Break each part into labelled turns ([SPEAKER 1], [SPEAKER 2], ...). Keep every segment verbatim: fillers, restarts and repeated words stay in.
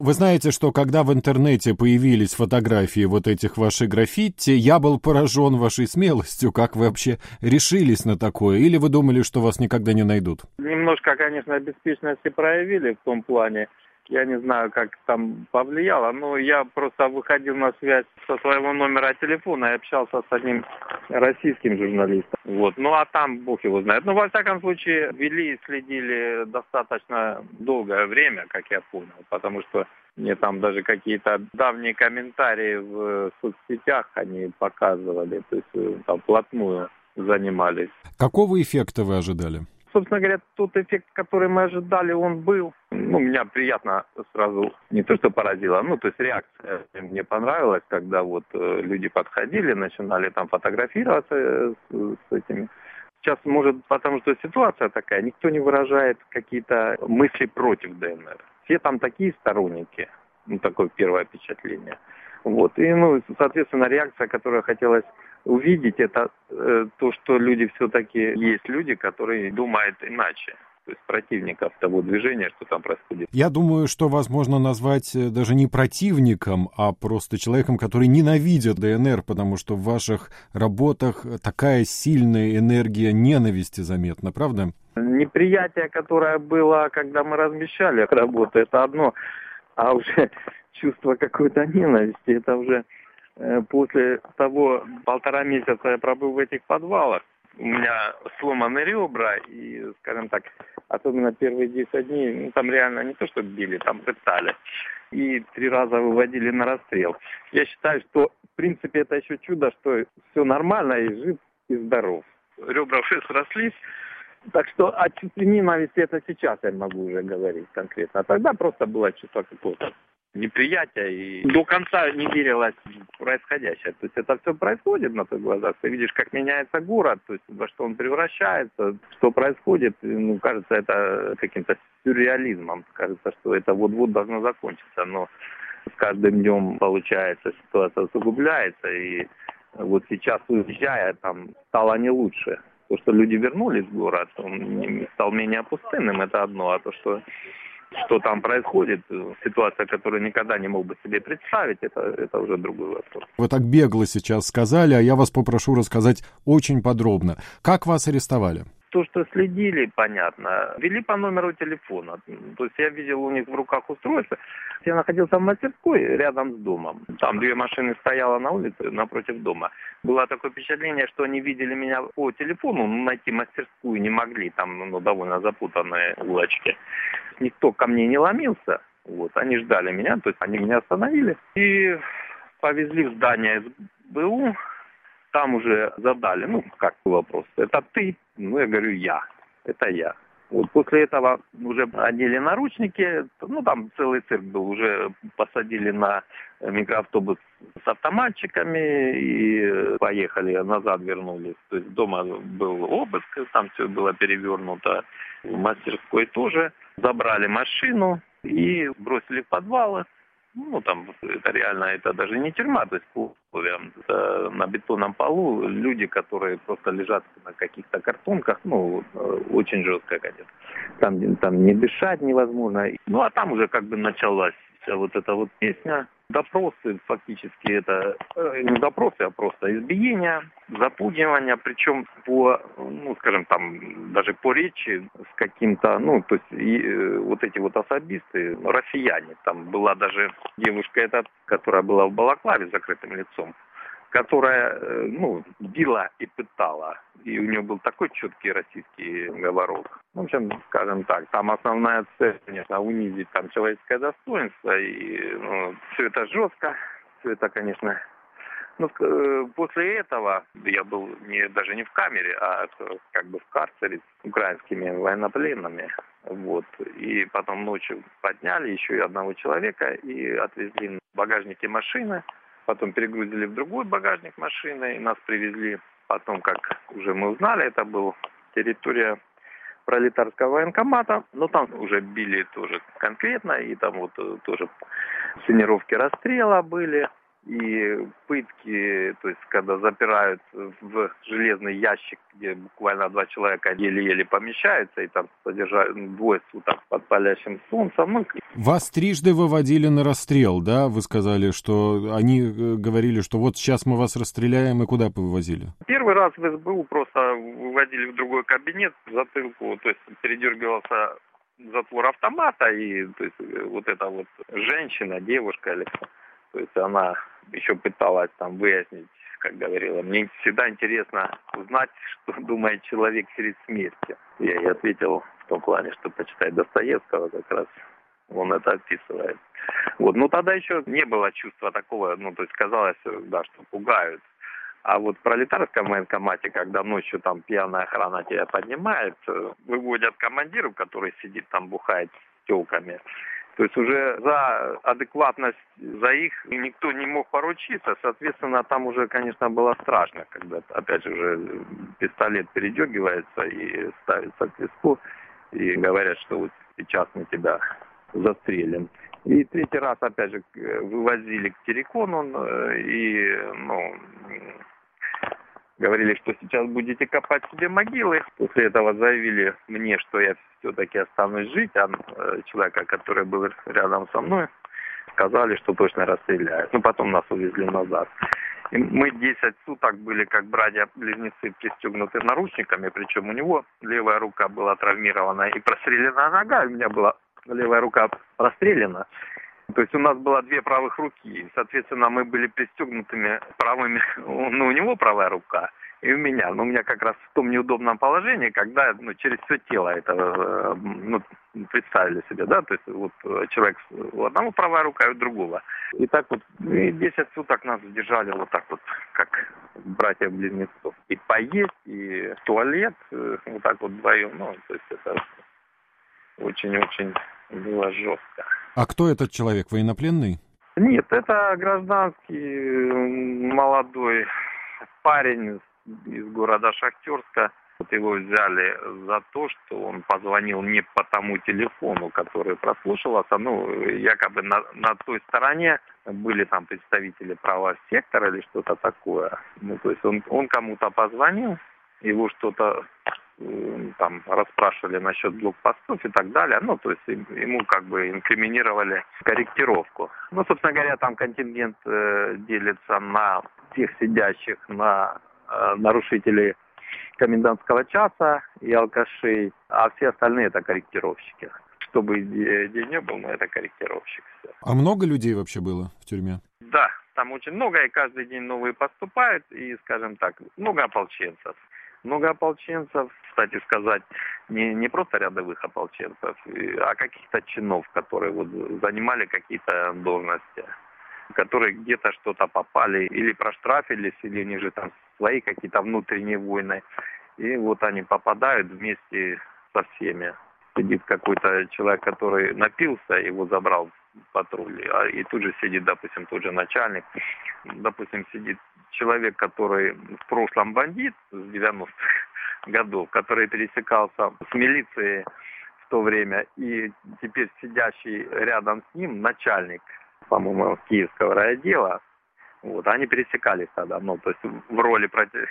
[SPEAKER 1] Вы знаете, что когда в интернете появились фотографии вот этих ваших граффити, я был поражен вашей смелостью. Как вы вообще решились на такое? Или вы думали, что вас никогда не найдут?
[SPEAKER 2] Немножко, конечно, беспечности проявили в том плане. Я не знаю, как там повлияло, но я просто выходил на связь со своего номера телефона и общался с одним российским журналистом. Вот. Ну а там бог его знает. Ну, во всяком случае, вели и следили достаточно долгое время, как я понял, потому что мне там даже какие-то давние комментарии в соцсетях они показывали, то есть там вплотную занимались.
[SPEAKER 1] Какого эффекта вы ожидали?
[SPEAKER 2] Собственно говоря, тот эффект, который мы ожидали, он был. Ну, меня приятно сразу, не то что поразило, ну, то есть реакция мне понравилась, когда вот э, люди подходили, начинали там фотографироваться с, с этими. Сейчас, может, потому что ситуация такая, никто не выражает какие-то мысли против ДНР. Все там такие сторонники, ну, такое первое впечатление. Вот, и, ну, соответственно, реакция, которую хотелось увидеть, это э, то, что люди все-таки есть люди, которые думают иначе. То есть противников того движения, что там происходит.
[SPEAKER 1] Я думаю, что вас можно назвать даже не противником, а просто человеком, который ненавидит ДНР, потому что в ваших работах такая сильная энергия ненависти заметна, правда?
[SPEAKER 2] Неприятие, которое было, когда мы размещали работу, это одно, а уже чувство какой-то ненависти, это уже э, после того полтора месяца я пробыл в этих подвалах. У меня сломаны ребра, и, скажем так, особенно первые десять дней, ну, там реально не то, что били, там пытали. И три раза выводили на расстрел. Я считаю, что, в принципе, это еще чудо, что все нормально, и жив, и здоров. Ребра уже срослись. Так что о чувстве ненависти это сейчас я могу уже говорить конкретно. А тогда просто было чувство какого-то неприятия, и до конца не верилось в происходящее. То есть это все происходит на твоих глазах. Ты видишь, как меняется город, то есть во что он превращается, что происходит. Ну, кажется, это каким-то сюрреализмом. Кажется, что это вот-вот должно закончиться. Но с каждым днем, получается, ситуация усугубляется. И вот сейчас, уезжая, там стало не лучше. То, что люди вернулись в город, он стал менее пустынным, это одно. А то, что Что там происходит, ситуация, которую никогда не мог бы себе представить, это, это уже другой вопрос.
[SPEAKER 1] Вы так бегло сейчас сказали, а я вас попрошу рассказать очень подробно. Как вас арестовали?
[SPEAKER 2] То, что следили, понятно, вели по номеру телефона. То есть я видел у них в руках устройство. Я находился в мастерской рядом с домом. Там две машины стояло на улице напротив дома. Было такое впечатление, что они видели меня по телефону, но найти мастерскую не могли. Там ну, довольно запутанные улочки. Никто ко мне не ломился. Вот, они ждали меня, то есть они меня остановили. И повезли в здание СБУ. Там уже задали, ну, как вопрос, это ты? Ну, я говорю, я. Это я. Вот после этого уже одели наручники, ну, там целый цирк был, уже посадили на микроавтобус с автоматчиками и поехали, назад вернулись. То есть дома был обыск, там все было перевернуто, в мастерской тоже. Забрали машину и бросили в подвалы. Ну, там, это реально, это даже не тюрьма, то есть по условиям, это на бетонном полу люди, которые просто лежат на каких-то картонках, ну, очень жестко, конечно. Там, там не дышать невозможно. Ну, а там уже как бы началась вся вот эта вот песня. Допросы, фактически, это не допросы, а просто избиение, запугивание, причем по, ну, скажем, там, даже по речи с каким-то, ну, то есть и, э, вот эти вот особисты, россияне, там была даже девушка эта, которая была в балаклаве с закрытым лицом, которая, э, ну, била и пытала, и у нее был такой четкий российский говорок. В общем, скажем так, там основная цель, конечно, унизить там человеческое достоинство, и ну, все это жестко, все это, конечно... Ну, после этого я был не, даже не в камере, а как бы в карцере с украинскими военнопленными. Вот. И потом ночью подняли еще и одного человека и отвезли в багажнике машины, потом перегрузили в другой багажник машины, и нас привезли. Потом, как уже мы узнали, это была территория пролетарского военкомата, но там уже били тоже конкретно, и там вот тоже сценировки расстрела были. И пытки, то есть когда запирают в железный ящик, где буквально два человека еле-еле помещаются, и там содержат двое суток под палящим солнцем. Ну,
[SPEAKER 1] Вас трижды выводили на расстрел, да? Вы сказали, что они э, говорили, что вот сейчас мы вас расстреляем, и куда повывозили?
[SPEAKER 2] первый раз в СБУ просто выводили в другой кабинет, в затылку, то есть передергивался затвор автомата, и то есть, вот эта вот женщина, девушка, или кто, то есть она еще пыталась там выяснить, как говорила, мне всегда интересно узнать, что думает человек перед смертью. Я ей ответил в том плане, что почитать Достоевского, как раз он это описывает. Вот, но тогда еще не было чувства такого, ну, то есть казалось, да, что пугают. А вот в пролетарском военкомате, когда ночью там пьяная охрана тебя поднимает, выводят командиру, который сидит там, бухает с тёлками. То есть уже за адекватность, за их никто не мог поручиться. Соответственно, там уже, конечно, было страшно, когда, опять же, уже пистолет передергивается и ставится к виску, и говорят, что вот сейчас мы тебя застрелим. И третий раз, опять же, вывозили к Терекону, и, ну, говорили, что сейчас будете копать себе могилы. После этого заявили мне, что я все-таки останусь жить, а человека, который был рядом со мной, сказали, что точно расстреляют. Ну, потом нас увезли назад. И мы десять суток были, как братья-близнецы, пристегнуты наручниками, причем у него левая рука была травмирована и прострелена нога, у меня была левая рука прострелена. То есть у нас было две правых руки, соответственно, мы были пристегнутыми правыми, ну, у него правая рука, и у меня. Но у меня как раз в том неудобном положении, когда, ну, через все тело это, ну, представили себе, да, то есть вот человек, у одного правая рука, и у другого. И так вот, и десять суток нас держали вот так вот, как братьев-близнецов. И поесть, и в туалет, вот так вот вдвоем, ну, то есть это очень-очень было жестко.
[SPEAKER 1] А кто этот человек, военнопленный?
[SPEAKER 2] Нет, это гражданский молодой парень из города Шахтерска. Вот его взяли за то, что он позвонил не по тому телефону, который прослушивался. Ну, якобы на, на той стороне были там представители правого сектора или что-то такое. Ну, то есть он, он кому-то позвонил, его что-то там расспрашивали насчет блокпостов и так далее. Ну, то есть ему как бы инкриминировали корректировку. Ну, собственно говоря, там контингент э, делится на тех сидящих, на э, нарушителей комендантского часа и алкашей, а все остальные это корректировщики. Чтобы день не был, но это корректировщик. Все.
[SPEAKER 1] А много людей вообще было в тюрьме?
[SPEAKER 2] Да, там очень много, и каждый день новые поступают, и, скажем так, много ополченцев. Много ополченцев, кстати сказать, не, не просто рядовых ополченцев, а каких-то чинов, которые вот занимали какие-то должности, которые где-то что-то попали или проштрафились, или у них же там свои какие-то внутренние войны. И вот они попадают вместе со всеми. Сидит какой-то человек, который напился, его забрал в патруль, и тут же сидит, допустим, тот же начальник. Допустим, сидит человек, который в прошлом бандит с девяностых годов, который пересекался с милицией в то время, и теперь сидящий рядом с ним начальник, по-моему, Киевского райотдела. Вот, они пересекались тогда, ну, то есть в роли против...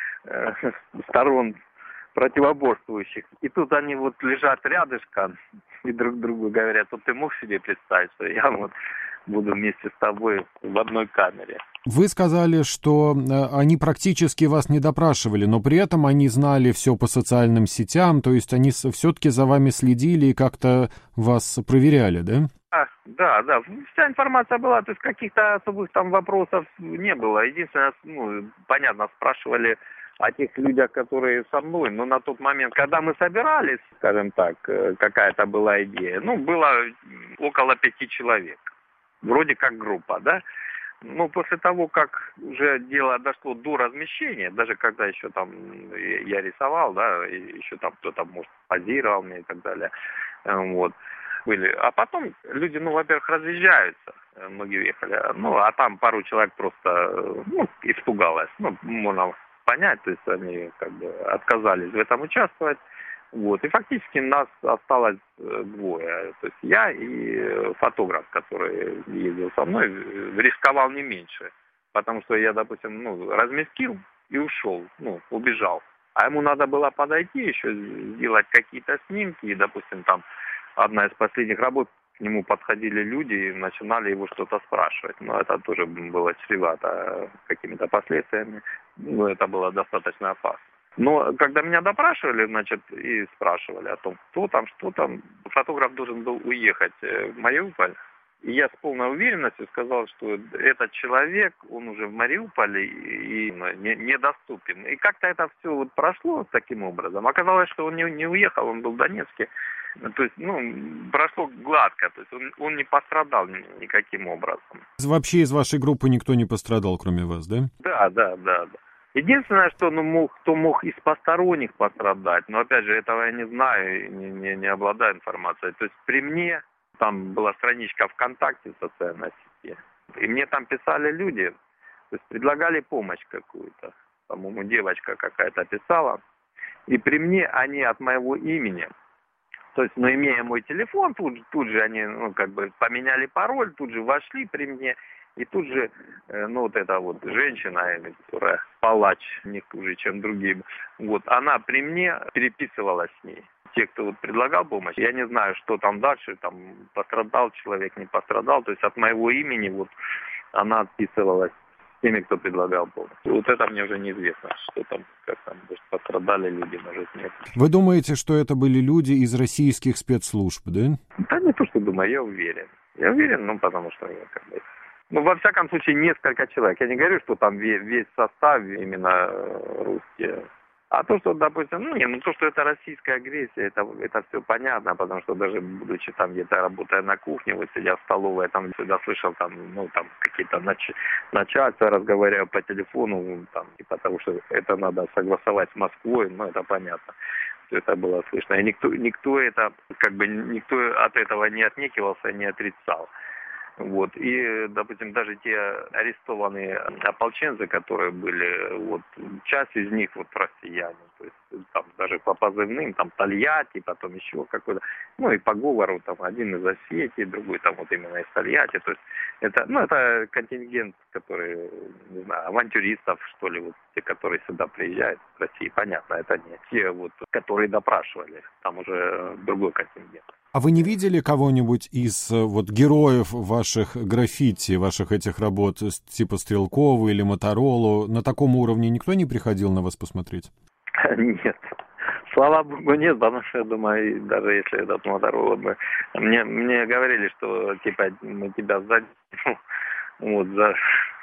[SPEAKER 2] сторон противоборствующих. И тут они вот лежат рядышком и друг другу говорят: вот ты мог себе представить, что я вот буду вместе с тобой в одной камере.
[SPEAKER 1] Вы сказали, что они практически вас не допрашивали, но при этом они знали все по социальным сетям, то есть они все-таки за вами следили и как-то вас проверяли, да?
[SPEAKER 2] А, да, да, вся информация была, то есть каких-то особых там вопросов не было. Единственное, ну, понятно, спрашивали о тех людях, которые со мной, но на тот момент, когда мы собирались, скажем так, какая-то была идея, ну, было около пяти человек, вроде как группа, да. Но после того, как уже дело дошло до размещения, даже когда еще там я рисовал, да, и еще там кто-то, может, позировал мне и так далее, вот, были. А потом люди, ну, во-первых, разъезжаются, многие уехали, ну, а там пару человек просто, ну, испугалось, ну, можно понять, то есть они как бы отказались в этом участвовать. Вот. И фактически нас осталось э, двое. То есть я и э, фотограф, который ездил со мной, э, рисковал не меньше. Потому что я, допустим, ну, разместил и ушел, ну, убежал. А ему надо было подойти, еще сделать какие-то снимки. И, допустим, там одна из последних работ, к нему подходили люди и начинали его что-то спрашивать. Но это тоже было чревато какими-то последствиями. Ну, это было достаточно опасно. Но когда меня допрашивали, значит, и спрашивали о том, кто там, что там, фотограф должен был уехать в Мариуполь. И я с полной уверенностью сказал, что этот человек, он уже в Мариуполе и не, недоступен. И как-то это все вот прошло таким образом. Оказалось, что он не, не уехал, он был в Донецке. То есть, ну, прошло гладко, то есть он, он не пострадал никаким образом.
[SPEAKER 1] Вообще из вашей группы никто не пострадал, кроме вас, да?
[SPEAKER 2] Да, да, да, да. Единственное, что ну, мог, кто мог из посторонних пострадать, но опять же, этого я не знаю, не, не, не обладаю информацией. То есть при мне там была страничка ВКонтакте в социальной сети, и мне там писали люди, то есть предлагали помощь какую-то. По-моему, девочка какая-то писала. И при мне они от моего имени, то есть, ну, имея мой телефон, тут, тут же они, ну, как бы поменяли пароль, тут же вошли при мне. И тут же, ну, вот эта вот женщина, которая палач, не хуже, чем другим, вот, она при мне переписывалась с ней. Те, кто вот предлагал помощь, я не знаю, что там дальше, там, пострадал человек, не пострадал, то есть от моего имени вот она отписывалась с теми, кто предлагал помощь. Вот это мне уже неизвестно, что там, как там, может, пострадали люди, может, нет.
[SPEAKER 1] Вы думаете, что это были люди из российских спецслужб, да?
[SPEAKER 2] Да не то, что думаю, я уверен. Я уверен, ну, потому что я как бы... Ну, во всяком случае, несколько человек. Я не говорю, что там весь, весь состав именно русские. А то, что, допустим, ну, не, ну, то, что это российская агрессия, это, это все понятно, потому что даже будучи там где-то работая на кухне, вот сидя в столовой, там всегда слышал там, ну, там какие-то нач... начальства, разговаривая по телефону, там, типа того, что это надо согласовать с Москвой, ну, это понятно. Это было слышно. И никто, никто это, как бы, никто от этого не отнекивался, не отрицал. Вот. И, допустим, даже те арестованные ополченцы, которые были, вот, часть из них вот россияне, то есть там даже по позывным, там Тольятти, потом еще какой-то, ну и по говору, там один из Осетии, другой там вот именно из Тольятти, то есть это, ну это контингент, который, не знаю, авантюристов, что ли, вот те, которые сюда приезжают в Россию, понятно, это не те вот, которые допрашивали, там уже другой контингент.
[SPEAKER 1] А вы не видели кого-нибудь из вот героев ваших граффити, ваших этих работ, типа Стрелкова или Моторолу? На таком уровне никто не приходил на вас посмотреть?
[SPEAKER 2] Нет. Слава богу, нет, потому что, я думаю, даже если этот Моторола бы... Мне, мне говорили, что, типа, мы тебя сдадим, вот, за...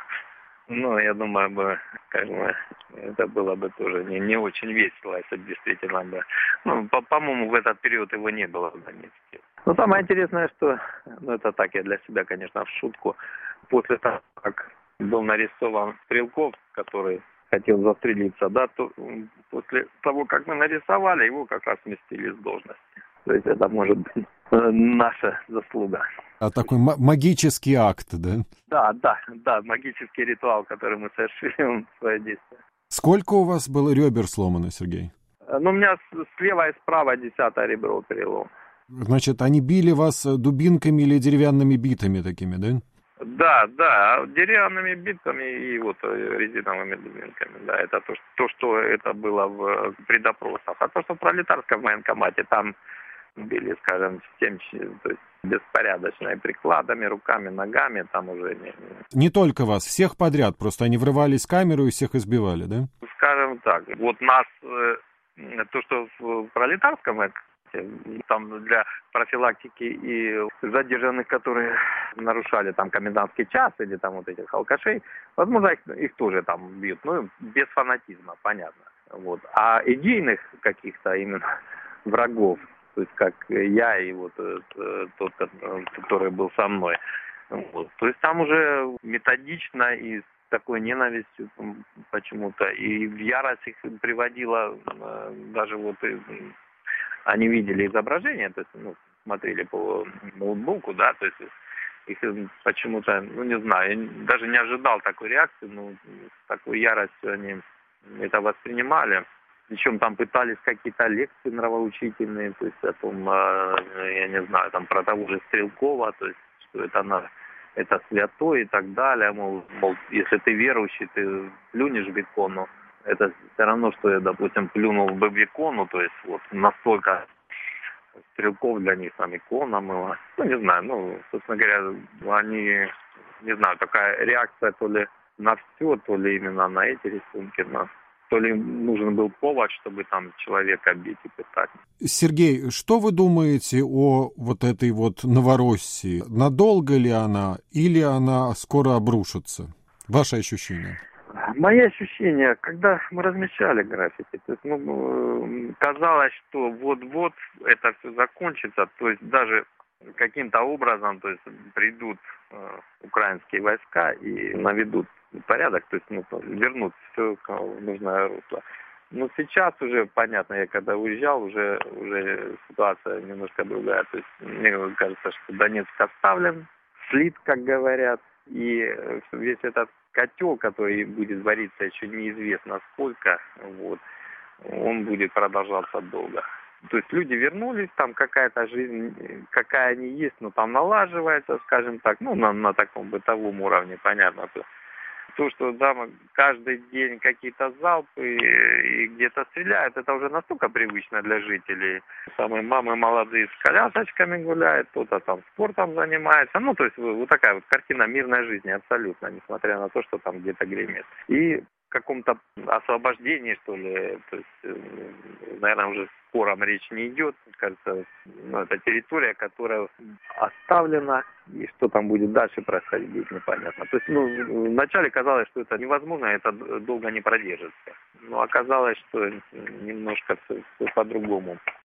[SPEAKER 2] Ну, я думаю, бы, как бы, это было бы тоже не, не очень весело, если действительно бы... Ну, по- по-моему, в этот период его не было в Донецке. Но самое интересное, что... Ну, это так, я для себя, конечно, в шутку. После того, как был нарисован Стрелков, который хотел застрелиться, да, то после того, как мы нарисовали, его как раз сместили с должности. То есть это может быть наша заслуга.
[SPEAKER 1] А такой м- магический акт, да?
[SPEAKER 2] Да, да, да, магический ритуал, который мы совершили, он свое действие.
[SPEAKER 1] Сколько у вас было ребер сломано, Сергей?
[SPEAKER 2] Ну, у меня слева и справа десятое ребро перелом.
[SPEAKER 1] Значит, они били вас дубинками или деревянными битами такими, да?
[SPEAKER 2] Да, да, деревянными битками и вот резиновыми дубинками, да, это то, что, то, что это было в, при допросах. А то, что в пролетарском военкомате, там били, скажем, всем, то есть беспорядочно, и прикладами, руками, ногами, там уже не...
[SPEAKER 1] Не только вас, всех подряд, просто они врывались в камеру и всех избивали, да?
[SPEAKER 2] Скажем так, вот нас, то, что в пролетарском, там для профилактики и задержанных, которые нарушали там комендантский час или там вот этих алкашей, возможно, их, их тоже там бьют, ну, без фанатизма, понятно. Вот. А идейных каких-то именно врагов, то есть как я и вот тот, который был со мной, вот. То есть там уже методично и с такой ненавистью почему-то, и в ярость их приводила даже вот... Они видели изображение, то есть, ну, смотрели по ноутбуку, да, то есть их почему-то, ну, не знаю, я даже не ожидал такой реакции, ну, с такой яростью они это воспринимали. Причем там пытались какие-то лекции нравоучительные, то есть о том, э, я не знаю, там про того же Стрелкова, то есть что это на это святой и так далее, мол, мол, если ты верующий, ты плюнешь в икону, это все равно, что я, допустим, плюнул бы в икону, то есть вот настолько Стрелков для них там икона была. Ну, не знаю, ну, собственно говоря, они, не знаю, такая реакция то ли на все, то ли именно на эти рисунки, на то ли им нужен был повод, чтобы там человека бить и пытать.
[SPEAKER 1] Сергей, что вы думаете о вот этой вот Новороссии? Надолго ли она или она скоро обрушится? Ваши ощущения?
[SPEAKER 2] Мои ощущения, когда мы размещали граффити, то есть, ну, казалось, что вот-вот это все закончится, то есть даже каким-то образом, то есть придут э, украинские войска и наведут порядок, то есть ну, вернут все в нужное русло. Но сейчас уже понятно, я когда уезжал, уже уже ситуация немножко другая. То есть мне кажется, что Донецк оставлен, слит, как говорят, и весь этот котел, который будет вариться еще неизвестно сколько, вот, он будет продолжаться долго. То есть люди вернулись, там какая-то жизнь, какая они есть, но там налаживается, скажем так, ну, на, на таком бытовом уровне, понятно. То, то что там каждый день какие-то залпы и где-то стреляют, это уже настолько привычно для жителей. Самые мамы молодые с колясочками гуляют, кто-то там спортом занимается. Ну, то есть вот такая вот картина мирной жизни абсолютно, несмотря на то, что там где-то гремит. И в каком-то освобождении, что ли, то есть, наверное, уже в скором речь не идет. Кажется, ну, это территория, которая оставлена, и что там будет дальше происходить, будет непонятно. То есть, ну, вначале казалось, что это невозможно, это долго не продержится. Но оказалось, что немножко все, все по-другому.